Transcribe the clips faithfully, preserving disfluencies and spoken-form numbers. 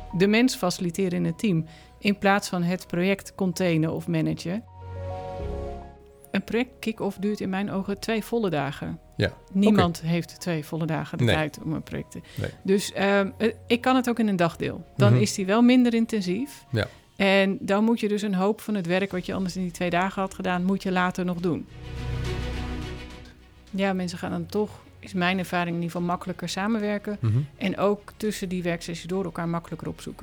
de mens faciliteren in het team in plaats van het project containen of managen. Een project kick-off duurt in mijn ogen twee volle dagen. Ja. Niemand Okay. heeft twee volle dagen de Nee. tijd om een project te... Nee. Dus uh, ik kan het ook in een dagdeel. Dan Mm-hmm. is die wel minder intensief. Ja. En dan moet je dus een hoop van het werk wat je anders in die twee dagen had gedaan, moet je later nog doen. Ja, mensen gaan dan toch, is mijn ervaring in ieder geval, makkelijker samenwerken. Mm-hmm. En ook tussen die werksessies door elkaar makkelijker opzoeken.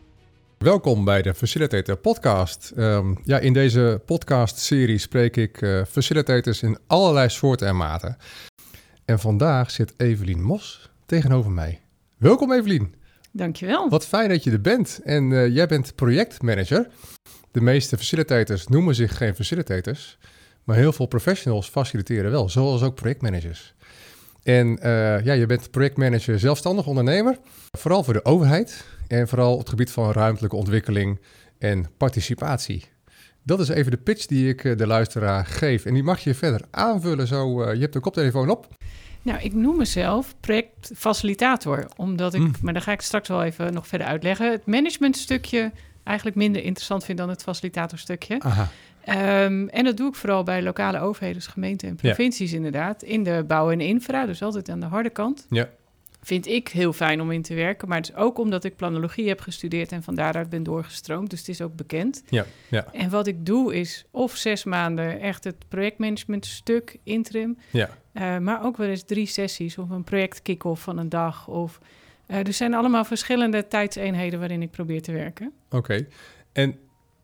Welkom bij de Facilitator Podcast. Um, ja, in deze podcast-serie spreek ik uh, facilitators in allerlei soorten en maten. En vandaag zit Evelien Mos tegenover mij. Welkom Evelien. Dankjewel. Wat fijn dat je er bent. En uh, jij bent projectmanager. De meeste facilitators noemen zich geen facilitators, maar heel veel professionals faciliteren wel, zoals ook projectmanagers. En uh, ja, je bent projectmanager zelfstandig ondernemer, vooral voor de overheid en vooral op het gebied van ruimtelijke ontwikkeling en participatie. Dat is even de pitch die ik de luisteraar geef en die mag je verder aanvullen. Zo, uh, je hebt de koptelefoon op. Nou, ik noem mezelf projectfacilitator, omdat ik, mm. maar daar ga ik straks wel even nog verder uitleggen, het managementstukje eigenlijk minder interessant vind dan het facilitatorstukje. Aha. Um, en dat doe ik vooral bij lokale overheden, dus gemeenten en provincies ja. inderdaad. In de bouw en infra, dus altijd aan de harde kant. Ja. Vind ik heel fijn om in te werken. Maar het is ook omdat ik planologie heb gestudeerd en van daaruit ben doorgestroomd. Dus het is ook bekend. Ja. Ja. En wat ik doe is of zes maanden echt het projectmanagement stuk interim. Ja. Uh, maar ook wel eens drie sessies of een project kick-off van een dag. Of, uh, er zijn allemaal verschillende tijdseenheden waarin ik probeer te werken. Oké. Okay. En...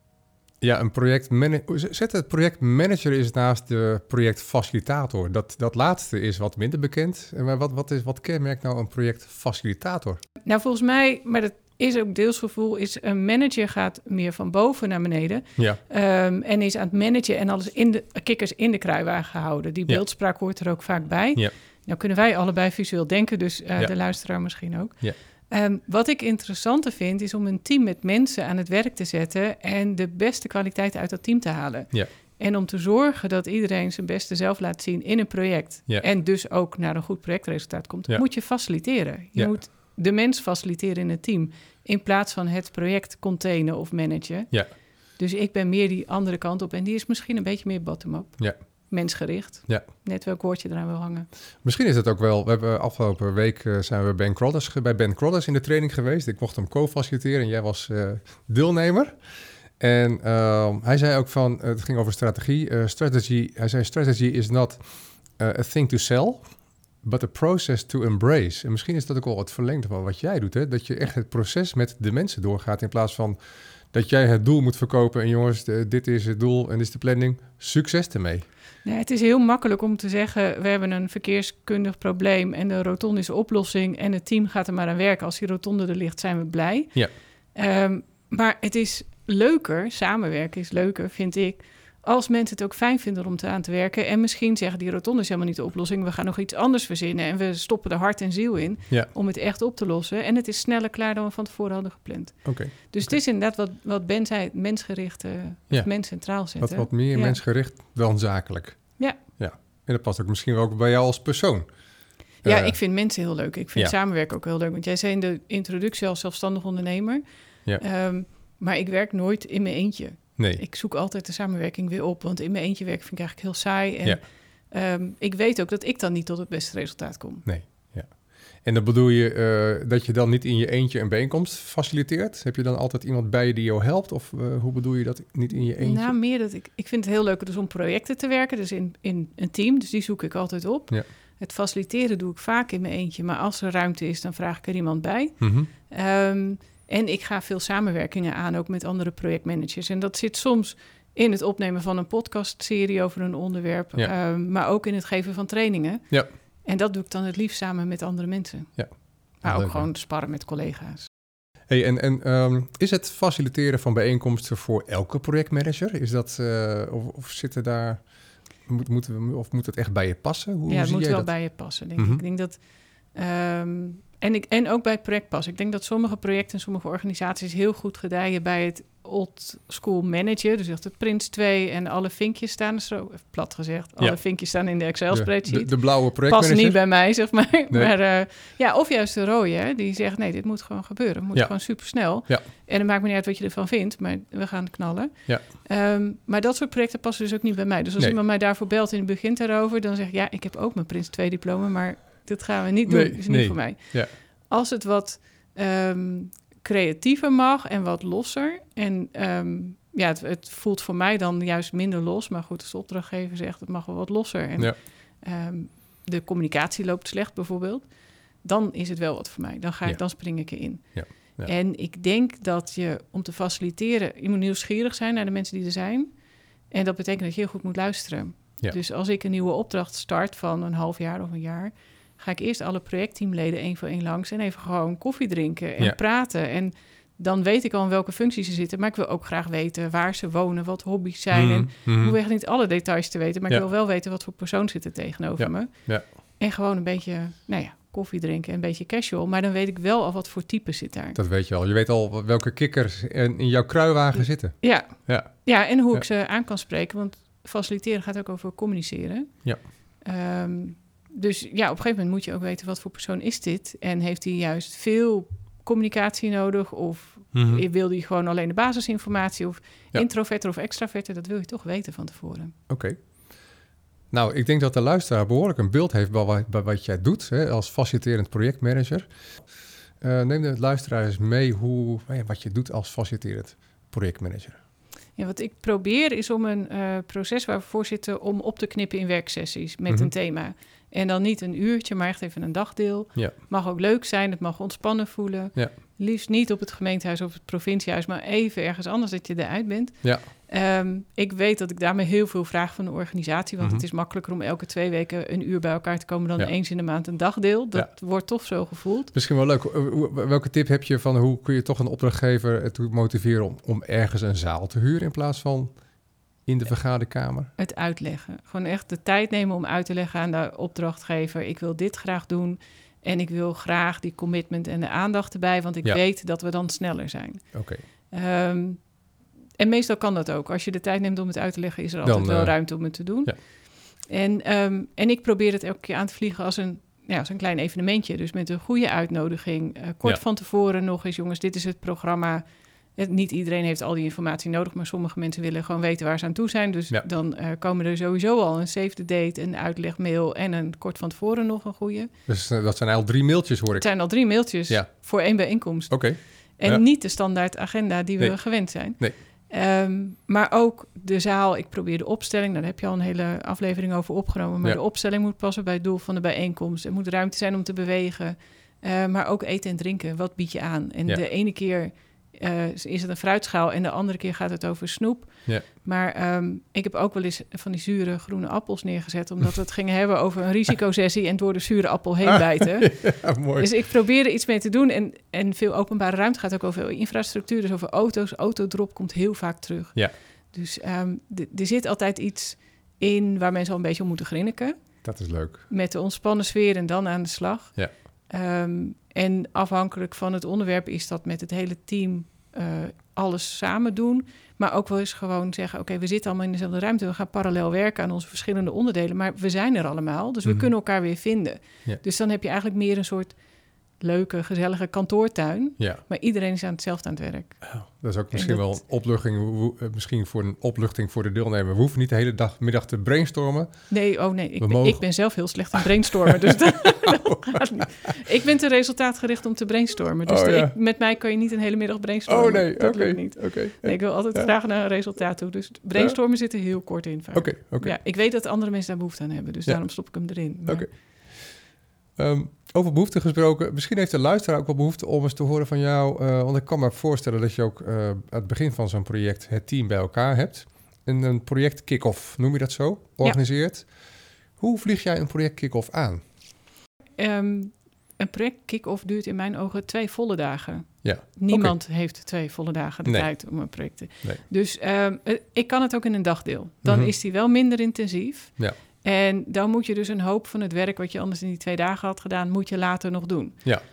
Ja, een projectmanager. Zet het projectmanager is naast de projectfacilitator. Dat, dat laatste is wat minder bekend. Maar wat, wat, is, wat kenmerkt nou een projectfacilitator? Nou, volgens mij, maar dat is ook deels gevoel, is een manager gaat meer van boven naar beneden. Ja. Um, en is aan het managen en alles in de kikkers in de kruiwagen houden. Die beeldspraak hoort er ook vaak bij. Ja. Nou kunnen wij allebei visueel denken, dus uh, ja. de luisteraar misschien ook. Ja. Um, wat ik interessanter vind, is om een team met mensen aan het werk te zetten en de beste kwaliteit uit dat team te halen. Ja. En om te zorgen dat iedereen zijn beste zelf laat zien in een project. Ja. En dus ook naar een goed projectresultaat komt, ja. moet je faciliteren. Je ja. moet de mens faciliteren in het team, in plaats van het project containen of managen. Ja. Dus ik ben meer die andere kant op en die is misschien een beetje meer bottom-up. Ja. Mensgericht. Ja. Net welk woordje eraan wil hangen. Misschien is het ook wel... We hebben afgelopen week uh, zijn we Ben Crothers, bij Ben Crothers in de training geweest. Ik mocht hem co-faciliteren en jij was uh, deelnemer. En uh, hij zei ook van... Uh, het ging over strategie. Uh, strategy. Hij zei strategy is not uh, a thing to sell, but a process to embrace. En misschien is dat ook wel het verlengde van wat jij doet. Hè? Dat je echt het proces met de mensen doorgaat in plaats van... dat jij het doel moet verkopen en jongens, de, dit is het doel en dit is de planning. Succes ermee. Nee, het is heel makkelijk om te zeggen, we hebben een verkeerskundig probleem en de rotonde is de oplossing en het team gaat er maar aan werken. Als die rotonde er ligt, zijn we blij. Ja. Um, maar het is leuker, samenwerken is leuker, vind ik, als mensen het ook fijn vinden om te aan te werken en misschien zeggen, die rotonde is helemaal niet de oplossing, we gaan nog iets anders verzinnen en we stoppen er hart en ziel in ja. om het echt op te lossen. En het is sneller klaar dan we van tevoren hadden gepland. Okay. Dus okay. het is inderdaad wat, wat Ben zei, mensgericht, uh, ja. mens centraal zetten. Wat, wat meer ja. mensgericht dan zakelijk. Ja. ja. En dat past ook misschien wel ook bij jou als persoon. Ja, uh, ik vind mensen heel leuk. Ik vind ja. samenwerken ook heel leuk. Want jij zei in de introductie als zelfstandig ondernemer. Ja. Um, maar ik werk nooit in mijn eentje. Nee. Ik zoek altijd de samenwerking weer op. Want in mijn eentje werken vind ik eigenlijk heel saai. En ja. um, ik weet ook dat ik dan niet tot het beste resultaat kom. Nee, ja. En dan bedoel je uh, dat je dan niet in je eentje een bijeenkomst faciliteert? Heb je dan altijd iemand bij je die jou helpt? Of uh, hoe bedoel je dat niet in je eentje? Nou, meer dat ik... Ik vind het heel leuk dus om projecten te werken. Dus in, in een team. Dus die zoek ik altijd op. Ja. Het faciliteren doe ik vaak in mijn eentje. Maar als er ruimte is, dan vraag ik er iemand bij. Mm-hmm. Um, en ik ga veel samenwerkingen aan, ook met andere projectmanagers. En dat zit soms in het opnemen van een podcastserie over een onderwerp. Ja. Um, maar ook in het geven van trainingen. Ja. En dat doe ik dan het liefst samen met andere mensen. Ja. Maar ook leuk, gewoon sparren met collega's. Hey, en en um, is het faciliteren van bijeenkomsten voor elke projectmanager? Is dat, uh, of, of zitten daar... Moet, moeten we, of moet het echt bij je passen? Hoe, ja, hoe het zie moet jij wel dat? bij je passen, denk mm-hmm. ik. Ik denk dat... Um, en, ik, en ook bij het projectpas. Ik denk dat sommige projecten en sommige organisaties heel goed gedijen bij het old school managen. Dus echt het Prins twee en alle vinkjes staan, zo even plat gezegd. Alle Ja. vinkjes staan in de Excel-spreadsheet. De, de, de blauwe projectmanager. Past niet bij mij, zeg maar. Nee. maar uh, ja, of juist de rode, hè, die zegt, nee, dit moet gewoon gebeuren. Het moet Ja. gewoon supersnel. Ja. En het maakt me niet uit wat je ervan vindt, maar we gaan knallen. Ja. Um, maar dat soort projecten passen dus ook niet bij mij. Dus als Nee. iemand mij daarvoor belt en het begint daarover, dan zeg ik, ja, ik heb ook mijn Prins twee diploma, maar dit gaan we niet doen. Nee, Dat is nee. niet voor mij. Ja. Als het wat um, creatiever mag en wat losser. En um, ja, het, het voelt voor mij dan juist minder los. Maar goed, als de opdrachtgever zegt, het mag wel wat losser. En Ja. um, de communicatie loopt slecht bijvoorbeeld. Dan is het wel wat voor mij. Dan, ga ik, Ja. dan spring ik erin. Ja. Ja. En ik denk dat je, om te faciliteren, je moet nieuwsgierig zijn naar de mensen die er zijn. En dat betekent dat je heel goed moet luisteren. Ja. Dus als ik een nieuwe opdracht start van een half jaar of een jaar, ga ik eerst alle projectteamleden één voor één langs en even gewoon koffie drinken en Ja. praten. En dan weet ik al in welke functies ze zitten. Maar ik wil ook graag weten waar ze wonen, wat hobby's zijn. Mhm, En mhm. ik hoef echt niet alle details te weten, maar Ja. ik wil wel weten wat voor persoon zit er tegenover Ja. me. Ja. En gewoon een beetje, nou ja, koffie drinken en een beetje casual. Maar dan weet ik wel al wat voor type zit daar. Dat weet je al. Je weet al welke kikkers in, in jouw kruiwagen zitten. Ja, Ja. ja en hoe Ja. ik ze aan kan spreken. Want faciliteren gaat ook over communiceren. Ja. Um, dus ja, op een gegeven moment moet je ook weten wat voor persoon is dit. En heeft hij juist veel communicatie nodig? Of Mhm. wil hij gewoon alleen de basisinformatie? Of Ja. introverter of extraverter? Dat wil je toch weten van tevoren. Oké. Okay. Nou, ik denk dat de luisteraar behoorlijk een beeld heeft bij wat, bij wat jij doet hè, als faciliterend projectmanager. Uh, neem de luisteraar eens mee hoe, wat je doet als faciliterend projectmanager. Ja, wat ik probeer is om een uh, proces waar we voor zitten om op te knippen in werksessies met Mhm. een thema. En dan niet een uurtje, maar echt even een dagdeel. Ja. Mag ook leuk zijn, het mag ontspannen voelen. Ja. Liefst niet op het gemeentehuis of het provinciehuis, maar even ergens anders dat je eruit bent. Ja. Um, ik weet dat ik daarmee heel veel vraag van de organisatie, want Mhm. het is makkelijker om elke twee weken een uur bij elkaar te komen dan Ja. eens in de maand een dagdeel. Dat Ja. wordt toch zo gevoeld. Misschien wel leuk. Welke tip heb je van hoe kun je toch een opdrachtgever ertoe motiveren om, om ergens een zaal te huren in plaats van in de vergaderkamer? Het uitleggen. Gewoon echt de tijd nemen om uit te leggen aan de opdrachtgever. Ik wil dit graag doen en ik wil graag die commitment en de aandacht erbij, want ik Ja. weet dat we dan sneller zijn. Oké. Okay. Um, en meestal kan dat ook. Als je de tijd neemt om het uit te leggen, is er Dan, altijd wel uh, ruimte om het te doen. Ja. En, um, en ik probeer het elke keer aan te vliegen als een, ja, als een klein evenementje. Dus met een goede uitnodiging. Uh, kort Ja. van tevoren nog eens, jongens, dit is het programma. Het, niet iedereen heeft al die informatie nodig, maar sommige mensen willen gewoon weten waar ze aan toe zijn. Dus Ja. dan uh, komen er sowieso al een save the date, een uitlegmail en een kort van tevoren nog een goede. Dus uh, dat zijn eigenlijk drie mailtjes, hoor ik. Het zijn al drie mailtjes Ja. voor één bijeenkomst. Oké. Okay. En Ja. niet de standaard agenda die we Nee. gewend zijn. Nee. Um, maar ook de zaal, ik probeer de opstelling, daar heb je al een hele aflevering over opgenomen, maar Ja. de opstelling moet passen bij het doel van de bijeenkomst. Er moet ruimte zijn om te bewegen, uh, maar ook eten en drinken. Wat bied je aan? En Ja. de ene keer uh, is het een fruitschaal en de andere keer gaat het over snoep. Ja. Maar um, ik heb ook wel eens van die zure groene appels neergezet, omdat we het gingen hebben over een risicosessie en door de zure appel heen bijten. Ja, mooi. Dus ik probeer er iets mee te doen. En, en veel openbare ruimte gaat ook over infrastructuur, dus over auto's. Autodrop komt heel vaak terug. Ja. Dus um, d- er zit altijd iets in waar mensen al een beetje om moeten grinniken. Dat is leuk. Met de ontspannen sfeer en dan aan de slag. Ja. Um, en afhankelijk van het onderwerp is dat met het hele team uh, alles samen doen. Maar ook wel eens gewoon zeggen, oké, okay, we zitten allemaal in dezelfde ruimte. We gaan parallel werken aan onze verschillende onderdelen. Maar we zijn er allemaal, dus we Mm-hmm. kunnen elkaar weer vinden. Ja. Dus dan heb je eigenlijk meer een soort leuke, gezellige kantoortuin. Ja. Maar iedereen is aan hetzelfde aan het werk. Oh, dat is ook misschien dat... wel een opluchting, uh, misschien voor een opluchting voor de deelnemer. We hoeven niet de hele dag, middag te brainstormen. Nee, oh nee, ik, ben, mogen... ik ben zelf heel slecht in brainstormen. Dus dat, dat gaat niet. Ik ben te resultaatgericht om te brainstormen. Dus oh, de, ja. ik, met mij kan je niet een hele middag brainstormen. Oh nee, dat oké. lukt niet. Okay. Nee, ik wil altijd ja. graag naar een resultaat toe. Dus brainstormen ja. zit er heel kort in. Oké, oké. Okay. Ja, ik weet dat andere mensen daar behoefte aan hebben. Dus ja. daarom stop ik hem erin. Oké. Okay. Um, over behoefte gesproken, misschien heeft de luisteraar ook wel behoefte om eens te horen van jou. Uh, want ik kan me voorstellen dat je ook uh, aan het begin van zo'n project het team bij elkaar hebt. En een project kick-off, noem je dat zo, organiseert. Ja. Hoe vlieg jij een project kick-off aan? Um, een project kick-off duurt in mijn ogen twee volle dagen. Ja. Niemand okay. heeft twee volle dagen de nee. tijd om een project te... Nee. Dus um, ik kan het ook in een dagdeel. Dan mm-hmm. is die wel minder intensief. Ja. En dan moet je dus een hoop van het werk wat je anders in die twee dagen had gedaan, moet je later nog doen. Ja.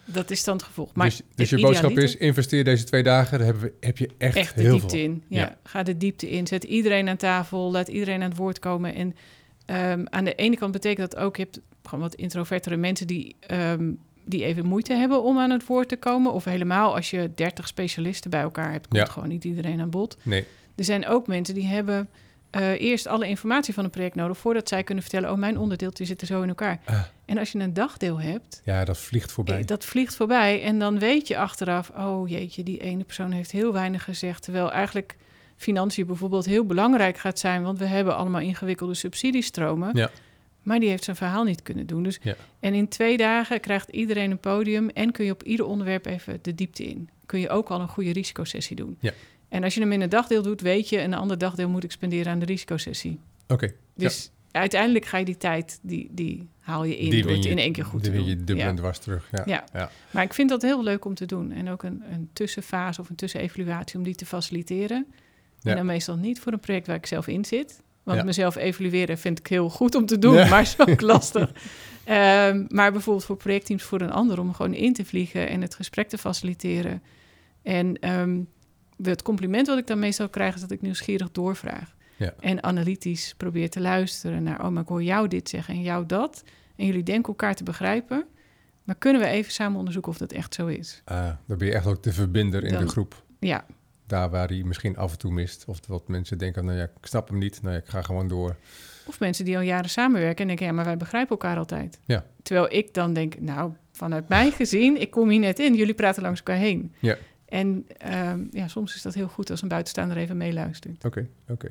dat is dan het gevolg. Maar dus dus je boodschap is, investeer deze twee dagen, daar hebben we, heb je echt, echt de heel diepte veel. in. Ja, ja, ga de diepte in. Zet iedereen aan tafel, laat iedereen aan het woord komen. En um, aan de ene kant betekent dat ook, je hebt gewoon wat introvertere mensen die, um, die even moeite hebben om aan het woord te komen. Of helemaal als je dertig specialisten bij elkaar hebt, komt Ja. gewoon niet iedereen aan bod. Nee. Er zijn ook mensen die hebben uh, eerst alle informatie van een project nodig voordat zij kunnen vertellen, oh, mijn onderdeeltje zit er zo in elkaar. Ah. En als je een dagdeel hebt, Ja, dat vliegt voorbij. dat vliegt voorbij. En dan weet je achteraf, oh jeetje, die ene persoon heeft heel weinig gezegd. Terwijl eigenlijk financiën bijvoorbeeld heel belangrijk gaat zijn, want we hebben allemaal ingewikkelde subsidiestromen. Ja. Maar die heeft zijn verhaal niet kunnen doen. Dus, ja. En in twee dagen krijgt iedereen een podium en kun je op ieder onderwerp even de diepte in. Kun je ook al een goede risicosessie doen. Ja. En als je hem in een dagdeel doet, weet je, een ander dagdeel moet ik spenderen aan de risicosessie. Oké. Okay. Dus ja. uiteindelijk ga je die tijd, die, die haal je in die door het je, in één keer goed die te doen. Die win je dubbel en ja. dwars terug. Ja. Ja. Ja. Maar ik vind dat heel leuk om te doen. En ook een, een tussenfase of een tussenevaluatie om die te faciliteren. Ja. En dan meestal niet voor een project waar ik zelf in zit. Want ja. mezelf evalueren vind ik heel goed om te doen, ja. maar is ook lastig. um, maar bijvoorbeeld voor projectteams voor een ander, om gewoon in te vliegen en het gesprek te faciliteren. En um, het compliment wat ik dan meestal krijg, is dat ik nieuwsgierig doorvraag. Ja. En analytisch probeer te luisteren naar, oh, maar ik hoor jou dit zeggen en jou dat. En jullie denken elkaar te begrijpen. Maar kunnen we even samen onderzoeken of dat echt zo is? Ah, dan ben je echt ook de verbinder in dan, de groep. Ja. Daar waar hij misschien af en toe mist. Of wat mensen denken, nou ja, ik snap hem niet. Nou ja, ik ga gewoon door. Of mensen die al jaren samenwerken en denken, ja, maar wij begrijpen elkaar altijd. Ja. Terwijl ik dan denk, nou, vanuit mij gezien, ik kom hier net in. Jullie praten langs elkaar heen. Ja. En um, ja, soms is dat heel goed als een buitenstaander even meeluistert. Oké, okay, oké.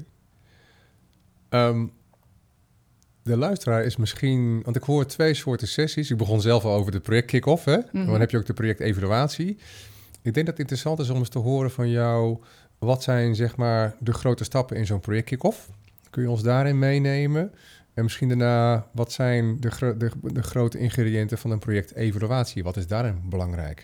Okay. Um, de luisteraar is misschien... Want ik hoor twee soorten sessies. Ik begon zelf al over de project kick-off, hè? Mm-hmm. Dan heb je ook de project-evaluatie. Ik denk dat het interessant is om eens te horen van jou, wat zijn zeg maar de grote stappen in zo'n project kick-off? Kun je ons daarin meenemen? En misschien daarna, wat zijn de, gro- de, de grote ingrediënten van een project-evaluatie? Wat is daarin belangrijk?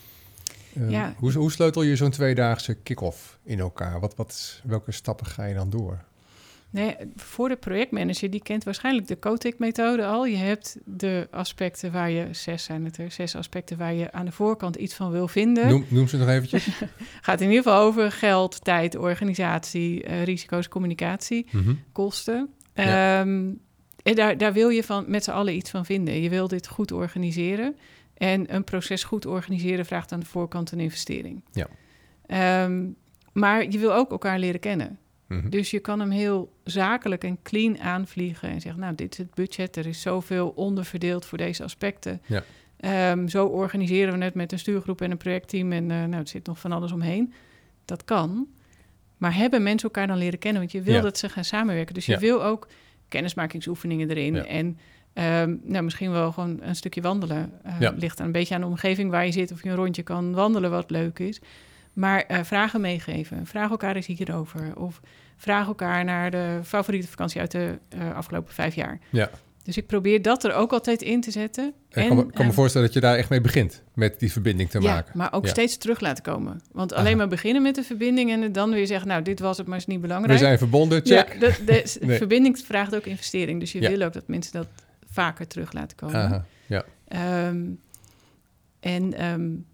Uh, ja. hoe, hoe sleutel je zo'n tweedaagse kick-off in elkaar? Wat, wat, welke stappen ga je dan door? Nee, voor de projectmanager, die kent waarschijnlijk de COTIC-methode al. Je hebt de aspecten waar je, zes zijn het er, zes aspecten waar je aan de voorkant iets van wil vinden. Noem, noem ze nog eventjes. Gaat in ieder geval over geld, tijd, organisatie, uh, risico's, communicatie, mm-hmm. kosten. Ja. Um, en daar, daar wil je van met z'n allen iets van vinden. Je wil dit goed organiseren. En een proces goed organiseren vraagt aan de voorkant een investering. Ja. Um, maar je wil ook elkaar leren kennen. Mm-hmm. Dus je kan hem heel zakelijk en clean aanvliegen en zeggen, nou, dit is het budget, er is zoveel onderverdeeld voor deze aspecten. Ja. Um, zo organiseren we het met een stuurgroep en een projectteam en uh, nou, er zit nog van alles omheen. Dat kan. Maar hebben mensen elkaar dan leren kennen? Want je wil ja. dat ze gaan samenwerken. Dus je ja. wil ook kennismakingsoefeningen erin. Ja. En um, nou, misschien wel gewoon een stukje wandelen. Uh, ja. Ligt een beetje aan de omgeving waar je zit, of je een rondje kan wandelen wat leuk is. Maar uh, vragen meegeven. Vraag elkaar eens hierover. Of vraag elkaar naar de favoriete vakantie uit de uh, afgelopen vijf jaar. Ja. Dus ik probeer dat er ook altijd in te zetten. En ik kan, me, kan me uh, voorstellen dat je daar echt mee begint. Met die verbinding te ja, maken. Maar ook ja. steeds terug laten komen. Want alleen Aha. maar beginnen met de verbinding en dan weer zeggen, nou, dit was het, maar is niet belangrijk. We zijn verbonden, check. Ja, de, de nee. verbinding vraagt ook investering. Dus je ja. wil ook dat mensen dat vaker terug laten komen. Aha. Ja. Um, en... Um,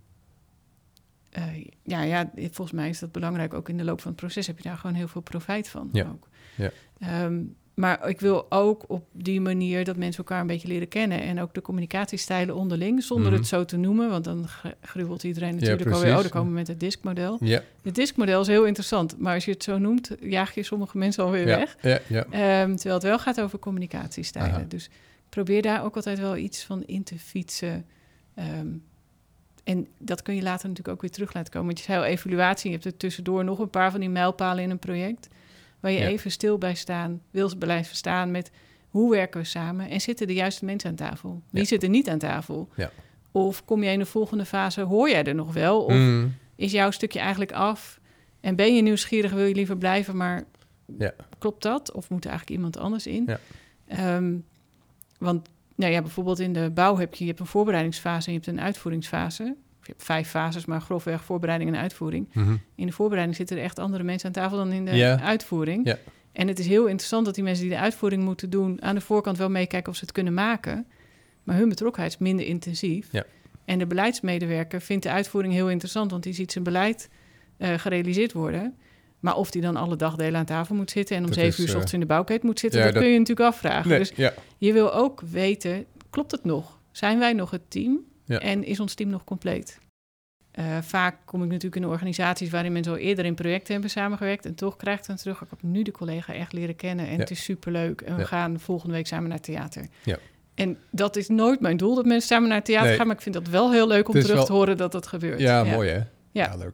Uh, ja, ja, volgens mij is dat belangrijk. Ook in de loop van het proces heb je daar gewoon heel veel profijt van. Ja. Ook. Ja. Um, maar ik wil ook op die manier dat mensen elkaar een beetje leren kennen. En ook de communicatiestijlen onderling, zonder mm-hmm. het zo te noemen. Want dan gruwelt iedereen natuurlijk ja, alweer. Oh, dan komen we met het diskmodel. Ja. Het diskmodel is heel interessant. Maar als je het zo noemt, jaag je sommige mensen alweer ja. weg. Ja, ja. Um, terwijl het wel gaat over communicatiestijlen. Aha. Dus probeer daar ook altijd wel iets van in te fietsen. Um, En dat kun je later natuurlijk ook weer terug laten komen. Want je zei al, evaluatie, je hebt er tussendoor nog een paar van die mijlpalen in een project, waar je ja. even stil bij staan, wil blijven staan met hoe werken we samen en zitten de juiste mensen aan tafel? Wie ja. zit er niet aan tafel? Ja. Of kom jij in de volgende fase, hoor jij er nog wel? Of mm. is jouw stukje eigenlijk af en ben je nieuwsgierig, wil je liever blijven, maar ja. klopt dat? Of moet er eigenlijk iemand anders in? Ja. Um, want nou ja, bijvoorbeeld in de bouw heb je, je hebt een voorbereidingsfase en je hebt een uitvoeringsfase. Je hebt vijf fases, maar grofweg voorbereiding en uitvoering. Mm-hmm. In de voorbereiding zitten er echt andere mensen aan tafel dan in de yeah. uitvoering. Yeah. En het is heel interessant dat die mensen die de uitvoering moeten doen aan de voorkant wel meekijken of ze het kunnen maken. Maar hun betrokkenheid is minder intensief. Yeah. En de beleidsmedewerker vindt de uitvoering heel interessant, want die ziet zijn beleid uh, gerealiseerd worden. Maar of die dan alle dagdelen aan tafel moet zitten en om zeven uur 's ochtends uh, in de bouwketen moet zitten, ja, dat, dat kun je natuurlijk afvragen. Nee, dus ja. je wil ook weten, klopt het nog? Zijn wij nog het team? Ja. En is ons team nog compleet? Uh, vaak kom ik natuurlijk in organisaties waarin mensen al eerder in projecten hebben samengewerkt. En toch krijg ik dan terug, ik heb nu de collega echt leren kennen en ja. het is superleuk. En we ja. gaan volgende week samen naar het theater. Ja. En dat is nooit mijn doel, dat mensen samen naar het theater nee. gaan. Maar ik vind dat wel heel leuk om terug wel... te horen dat dat gebeurt. Ja, ja. mooi hè? Ja. ja, leuk.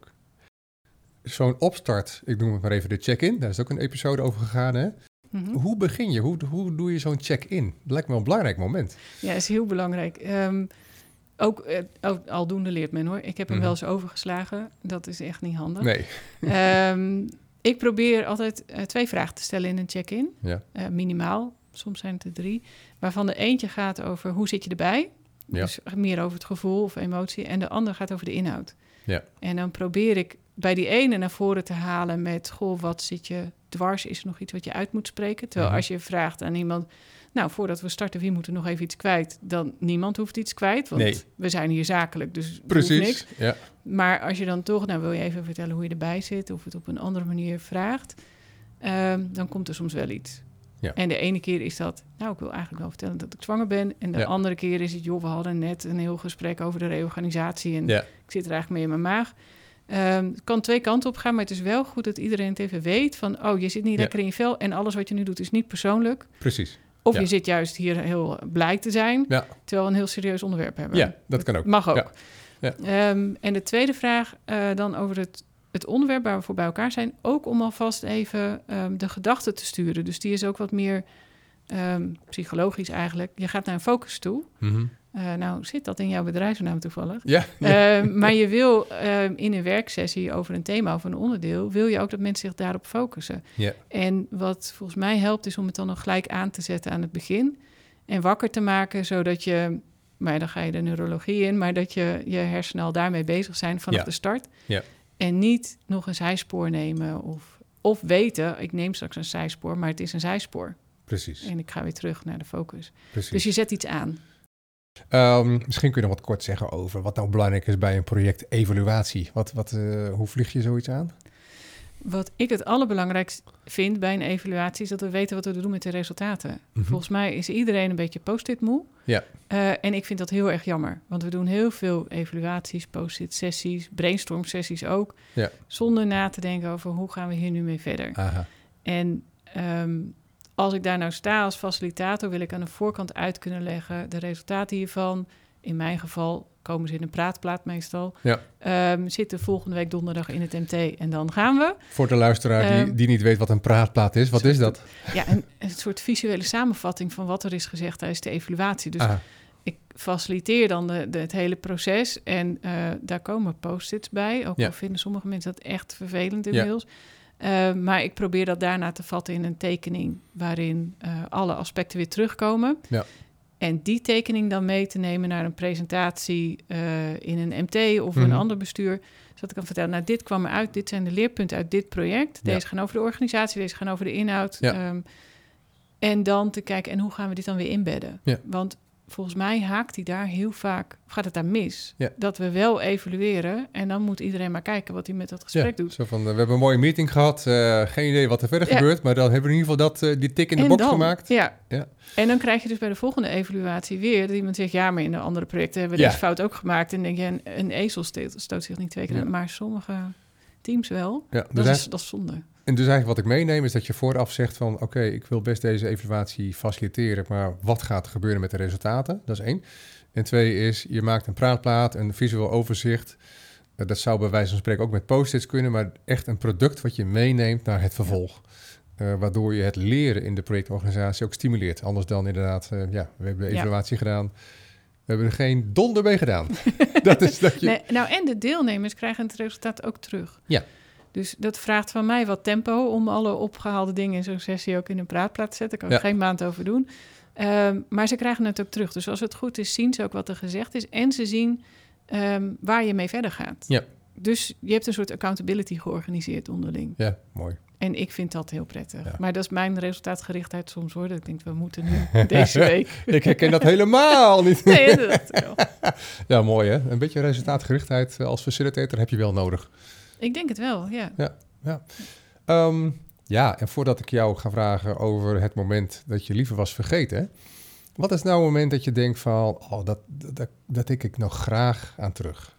Zo'n opstart, ik noem het maar even de check-in. Daar is ook een episode over gegaan hè? Mm-hmm. Hoe begin je? Hoe, hoe doe je zo'n check-in? Dat lijkt me een belangrijk moment. Ja, is heel belangrijk. Um, Ook uh, aldoende leert men hoor. Ik heb hem mm. wel eens overgeslagen. Dat is echt niet handig. Nee. um, ik probeer altijd uh, twee vragen te stellen in een check-in. Ja. Uh, minimaal. Soms zijn het er drie. Waarvan de eentje gaat over hoe zit je erbij? Ja. Dus meer over het gevoel of emotie. En de andere gaat over de inhoud. Ja. En dan probeer ik bij die ene naar voren te halen met... goh, wat zit je dwars? Is er nog iets wat je uit moet spreken? Terwijl mm. als je vraagt aan iemand... nou, voordat we starten, wie moet er nog even iets kwijt? Dan niemand hoeft iets kwijt, want nee. we zijn hier zakelijk, dus precies, niks. Ja. Maar als je dan toch, nou wil je even vertellen hoe je erbij zit... of het op een andere manier vraagt, um, dan komt er soms wel iets. Ja. En de ene keer is dat, nou, ik wil eigenlijk wel vertellen dat ik zwanger ben. En de ja. andere keer is het, joh, we hadden net een heel gesprek over de reorganisatie... en ja. ik zit er eigenlijk mee in mijn maag. Um, het kan twee kanten op gaan, maar het is wel goed dat iedereen het even weet... van, oh, je zit niet ja. lekker in je vel en alles wat je nu doet is niet persoonlijk. Precies. Of ja. je zit juist hier heel blij te zijn, ja. terwijl we een heel serieus onderwerp hebben. Ja, dat kan ook. Mag ook. Ja. Ja. Um, en de tweede vraag uh, dan over het, het onderwerp waar we voor bij elkaar zijn... ook om alvast even um, de gedachten te sturen. Dus die is ook wat meer um, psychologisch eigenlijk. Je gaat naar een focus toe. Mm-hmm. Uh, nou, zit dat in jouw bedrijfsnaam toevallig? Ja. ja. Uh, maar je wil uh, in een werksessie over een thema of een onderdeel... wil je ook dat mensen zich daarop focussen. Ja. En wat volgens mij helpt is om het dan nog gelijk aan te zetten aan het begin... en wakker te maken, zodat je... maar dan ga je de neurologie in... maar dat je je hersenen al daarmee bezig zijn vanaf ja. de start. Ja. En niet nog een zijspoor nemen of, of weten... ik neem straks een zijspoor, maar het is een zijspoor. Precies. En ik ga weer terug naar de focus. Precies. Dus je zet iets aan. Um, misschien kun je nog wat kort zeggen over wat nou belangrijk is bij een project evaluatie. Wat, wat, uh, hoe vlieg je zoiets aan? Wat ik het allerbelangrijkst vind bij een evaluatie... is dat we weten wat we doen met de resultaten. Mm-hmm. Volgens mij is iedereen een beetje post-it moe. Ja. Uh, en ik vind dat heel erg jammer. Want we doen heel veel evaluaties, post-it sessies... brainstorm sessies ook... Ja. zonder na te denken over hoe gaan we hier nu mee verder. Aha. En... Um, als ik daar nou sta als facilitator... wil ik aan de voorkant uit kunnen leggen... de resultaten hiervan. In mijn geval komen ze in een praatplaat meestal. Ja. Um, zitten volgende week donderdag in het M T en dan gaan we. Voor de luisteraar um, die, die niet weet wat een praatplaat is. Wat soort, is dat? Ja, een, een soort visuele samenvatting... van wat er is gezegd tijdens de evaluatie. Dus Aha. ik faciliteer dan de, de, het hele proces... en uh, daar komen post-its bij. Ook ja. al vinden sommige mensen dat echt vervelend inmiddels... Ja. Uh, maar ik probeer dat daarna te vatten in een tekening... waarin uh, alle aspecten weer terugkomen. Ja. En die tekening dan mee te nemen naar een presentatie... Uh, in een M T of mm-hmm. een ander bestuur... zodat ik kan vertellen, nou, dit kwam eruit... dit zijn de leerpunten uit dit project. Deze ja. gaan over de organisatie, deze gaan over de inhoud. Ja. Um, en dan te kijken, en hoe gaan we dit dan weer inbedden? Ja. Want... volgens mij haakt hij daar heel vaak, of gaat het daar mis? Ja. Dat we wel evalueren en dan moet iedereen maar kijken wat hij met dat gesprek ja, doet. Zo van, uh, we hebben een mooie meeting gehad, uh, geen idee wat er verder ja. gebeurt, maar dan hebben we in ieder geval dat, uh, die tik in de en box dan, gemaakt. Ja. ja, en dan krijg je dus bij de volgende evaluatie weer dat iemand zegt, ja, maar in de andere projecten hebben we ja. deze fout ook gemaakt. En dan denk je, een, een ezel stoot, stoot zich niet twee keer, ja. maar sommige teams wel. Ja, dus dat, is, dat is zonde. En dus eigenlijk wat ik meeneem is dat je vooraf zegt van... oké, okay, ik wil best deze evaluatie faciliteren... maar wat gaat er gebeuren met de resultaten? Dat is één. En twee is, je maakt een praatplaat, een visueel overzicht. Dat zou bij wijze van spreken ook met post-its kunnen... maar echt een product wat je meeneemt naar het vervolg. Ja. Uh, waardoor je het leren in de projectorganisatie ook stimuleert. Anders dan inderdaad, uh, ja, we hebben de evaluatie ja. gedaan... We hebben er geen donder mee gedaan. dat is dat je... nee, nou, en de deelnemers krijgen het resultaat ook terug. Ja. Dus dat vraagt van mij wat tempo om alle opgehaalde dingen in zo'n sessie ook in een praatplaat te zetten. Daar kan ik ja. geen maand over doen. Um, maar ze krijgen het ook terug. Dus als het goed is, zien ze ook wat er gezegd is. En ze zien um, waar je mee verder gaat. Ja. Dus je hebt een soort accountability georganiseerd onderling. Ja, mooi. En ik vind dat heel prettig. Ja. Maar dat is mijn resultaatgerichtheid soms hoor. Dat ik denk, we moeten nu deze week... Ik herken dat helemaal niet. Nee, dat wel. Ja, mooi hè. Een beetje resultaatgerichtheid als facilitator heb je wel nodig. Ik denk het wel, ja. Ja, ja. Um, ja, en voordat ik jou ga vragen over het moment dat je liever was vergeten... Wat is nou een moment dat je denkt van... oh, dat, dat, dat denk ik nog graag aan terug?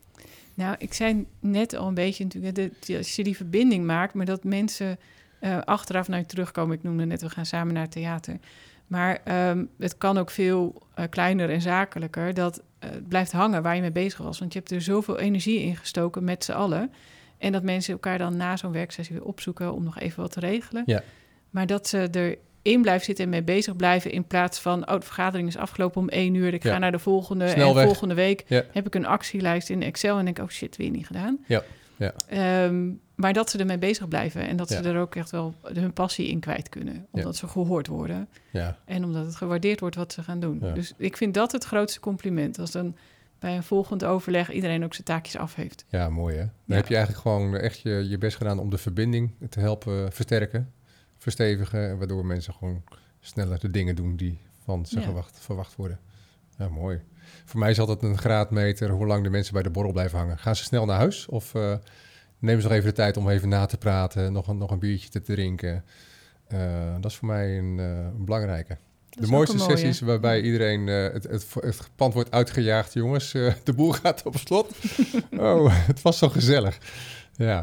Nou, ik zei net al een beetje natuurlijk... Dat als je die verbinding maakt, maar dat mensen uh, achteraf naar je terugkomen. Ik noemde net, we gaan samen naar het theater. Maar um, het kan ook veel uh, kleiner en zakelijker... dat uh, het blijft hangen waar je mee bezig was. Want je hebt er zoveel energie in gestoken met z'n allen... En dat mensen elkaar dan na zo'n werksessie weer opzoeken... om nog even wat te regelen. Ja. Maar dat ze erin blijven zitten en mee bezig blijven... in plaats van, oh, de vergadering is afgelopen om één uur... ik ga ja. naar de volgende Snel en weg. volgende week... Ja. heb ik een actielijst in Excel en denk, oh shit, weer niet gedaan. Ja. Ja. Um, maar dat ze ermee bezig blijven... en dat ja. ze er ook echt wel hun passie in kwijt kunnen. Omdat ja. ze gehoord worden. Ja. En omdat het gewaardeerd wordt wat ze gaan doen. Ja. Dus ik vind dat het grootste compliment. Als dan... bij een volgend overleg iedereen ook zijn taakjes af heeft. Ja, mooi hè. Dan ja. heb je eigenlijk gewoon echt je, je best gedaan om de verbinding te helpen versterken, verstevigen, waardoor mensen gewoon sneller de dingen doen die van ze ja. verwacht, verwacht worden. Ja, mooi. Voor mij is altijd een graadmeter hoe lang de mensen bij de borrel blijven hangen. Gaan ze snel naar huis of uh, nemen ze nog even de tijd om even na te praten, nog een, nog een biertje te drinken. Uh, dat is voor mij een, uh, een belangrijke. De mooiste sessies waarbij iedereen uh, het, het, het pand wordt uitgejaagd. Jongens, uh, de boel gaat op slot. Oh, het was zo gezellig. Ja,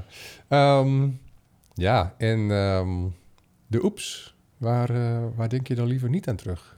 um, ja en um, de oeps, waar, uh, waar denk je dan liever niet aan terug?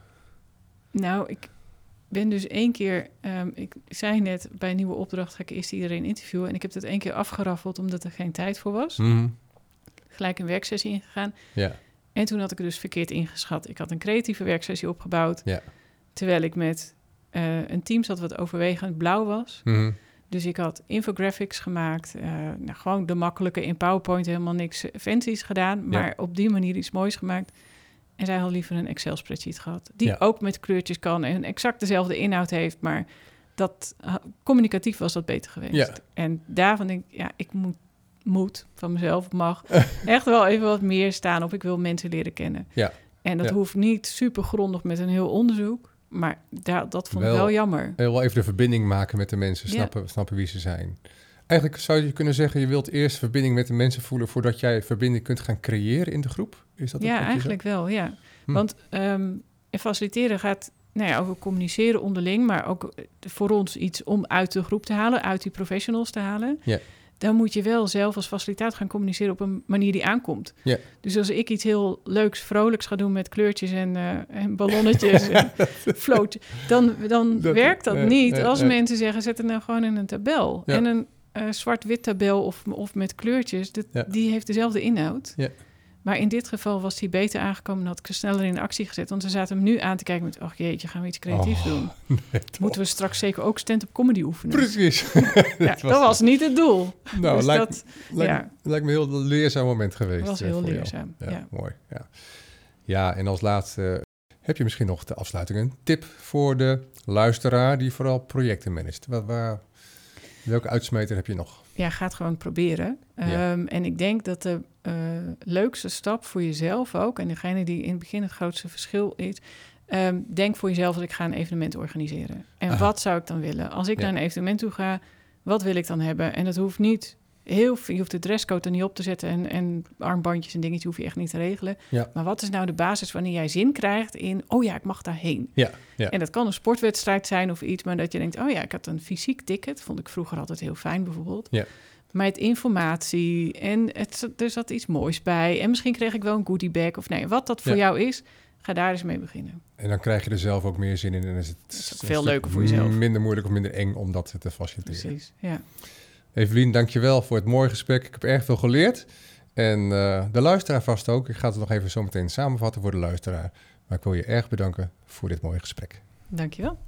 Nou, ik ben dus één keer... Um, ik zei net, bij een nieuwe opdracht ga ik eerst iedereen interviewen. En ik heb dat één keer afgeraffeld omdat er geen tijd voor was. Mm-hmm. Gelijk een werksessie ingegaan. Ja. En toen had ik het dus verkeerd ingeschat. Ik had een creatieve werksessie opgebouwd... Ja. terwijl ik met uh, een team zat wat overwegend blauw was. Mm-hmm. Dus ik had infographics gemaakt. Uh, nou, gewoon de makkelijke in PowerPoint, helemaal niks fancy's gedaan... maar ja. op die manier iets moois gemaakt. En zij had liever een Excel-spreadsheet gehad... die ja. ook met kleurtjes kan en exact dezelfde inhoud heeft... maar dat uh, communicatief was dat beter geweest. Ja. En daarvan denk ik, ja, ik moet... moet van mezelf, mag echt wel even wat meer staan op. Ik wil mensen leren kennen. Ja. En dat ja. hoeft niet super grondig met een heel onderzoek. Maar daar, dat vond wel, ik wel jammer. Wel even de verbinding maken met de mensen. Snappen, ja. snappen wie ze zijn. Eigenlijk zou je kunnen zeggen... je wilt eerst verbinding met de mensen voelen... voordat jij verbinding kunt gaan creëren in de groep? Is dat ja, eigenlijk zo? wel, ja. Hm. Want um, faciliteren gaat... Nou ja, over communiceren onderling... maar ook voor ons iets om uit de groep te halen... uit die professionals te halen... Ja. Dan moet je wel zelf als facilitator gaan communiceren op een manier die aankomt. Ja. Dus als ik iets heel leuks, vrolijks ga doen met kleurtjes en, uh, en ballonnetjes en flootjes, dan, dan dat, werkt dat uh, niet. Uh, als uh, mensen zeggen, zet het nou gewoon in een tabel. Ja. En een uh, zwart-wit tabel of, of met kleurtjes, dat, ja. die heeft dezelfde inhoud. Ja. Maar in dit geval was hij beter aangekomen en had ik ze sneller in actie gezet. Want ze zaten hem nu aan te kijken met... ach jeetje, gaan we iets creatiefs oh, doen? Nee, moeten we straks zeker ook stand-up comedy oefenen? Precies. ja, dat was, dat was niet het doel. Nou, dus lijkt, dat, lijkt, ja. lijkt me een heel leerzaam moment geweest. Dat was heel leerzaam, ja, ja. Mooi, ja. Ja, en als laatste heb je misschien nog de afsluiting een tip... voor de luisteraar die vooral projecten managt. Waar, waar, welke uitsmijter heb je nog? Ja, ga het gewoon proberen. Ja. Um, en ik denk dat de uh, leukste stap voor jezelf ook... en degene die in het begin het grootste verschil is... Um, denk voor jezelf dat ik ga een evenement organiseren. En Aha. wat zou ik dan willen? Als ik ja. naar een evenement toe ga, wat wil ik dan hebben? En dat hoeft niet heel veel... Je hoeft de dresscode er niet op te zetten... en, en armbandjes en dingetjes hoef je echt niet te regelen. Ja. Maar wat is nou de basis wanneer jij zin krijgt in... oh ja, ik mag daarheen. Ja. Ja. En dat kan een sportwedstrijd zijn of iets... maar dat je denkt, oh ja, ik had een fysiek ticket. Vond ik vroeger altijd heel fijn bijvoorbeeld. Ja. Maar het informatie en het, er zat iets moois bij... en misschien kreeg ik wel een goodie bag of nee, wat dat voor ja. jou is... Ga daar eens mee beginnen. En dan krijg je er zelf ook meer zin in. En is het is ook veel leuker voor jezelf. Minder moeilijk of minder eng om dat te faciliteren. Precies, ja. Evelien, dankjewel voor het mooie gesprek. Ik heb erg veel geleerd. En uh, de luisteraar vast ook. Ik ga het nog even zo meteen samenvatten voor de luisteraar. Maar ik wil je erg bedanken voor dit mooie gesprek. Dankjewel.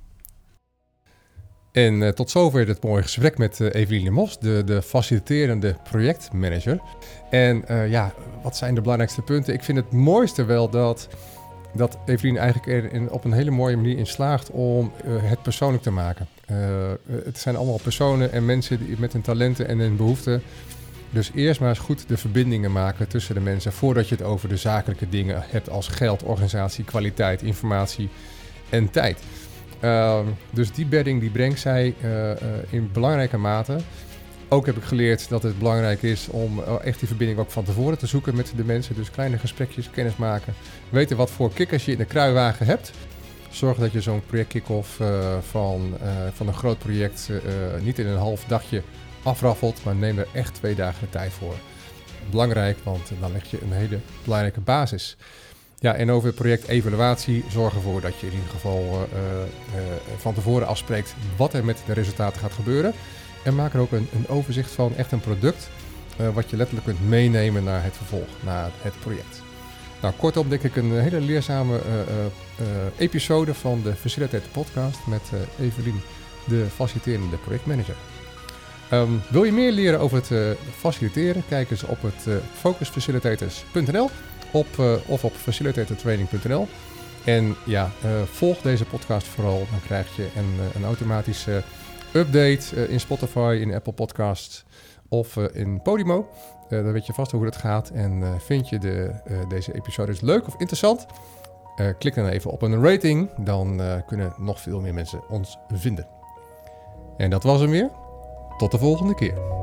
En uh, tot zover dit mooie gesprek met uh, Evelien de Mos, de, de faciliterende projectmanager. En uh, ja, wat zijn de belangrijkste punten? Ik vind het mooiste wel dat... dat Evelien eigenlijk er in, op een hele mooie manier in slaagt om uh, het persoonlijk te maken. Uh, het zijn allemaal personen en mensen die met hun talenten en hun behoeften Dus eerst maar eens goed de verbindingen maken tussen de mensen voordat je het over de zakelijke dingen hebt als geld, organisatie, kwaliteit, informatie en tijd. Uh, dus die bedding die brengt zij uh, uh, in belangrijke mate. Ook heb ik geleerd dat het belangrijk is om uh, echt die verbinding ook van tevoren te zoeken met de mensen. Dus kleine gesprekjes, kennis maken. Weten wat voor kikkers je in de kruiwagen hebt. Zorg dat je zo'n project kick-off uh, van, uh, van een groot project uh, niet in een half dagje afraffelt, maar neem er echt twee dagen de tijd voor. Belangrijk, want dan leg je een hele belangrijke basis. Ja, en over het project evaluatie, zorg ervoor dat je in ieder geval uh, uh, van tevoren afspreekt wat er met de resultaten gaat gebeuren. En maak er ook een, een overzicht van echt een product uh, wat je letterlijk kunt meenemen naar het vervolg, naar het project. Nou, kortom denk ik een hele leerzame uh, uh, uh, episode van de Facilitator Podcast met uh, Evelien, de faciliterende projectmanager. Um, wil je meer leren over het uh, faciliteren? Kijk eens op het uh, focus facilitators punt n l op, uh, of op facilitator training punt n l. En ja, uh, volg deze podcast vooral. Dan krijg je een, uh, een automatische update uh, in Spotify, in Apple Podcasts of uh, in Podimo. Uh, dan weet je vast hoe het gaat. En uh, vind je de, uh, deze episodes leuk of interessant? Uh, klik dan even op een rating. Dan uh, kunnen nog veel meer mensen ons vinden. En dat was hem weer. Tot de volgende keer.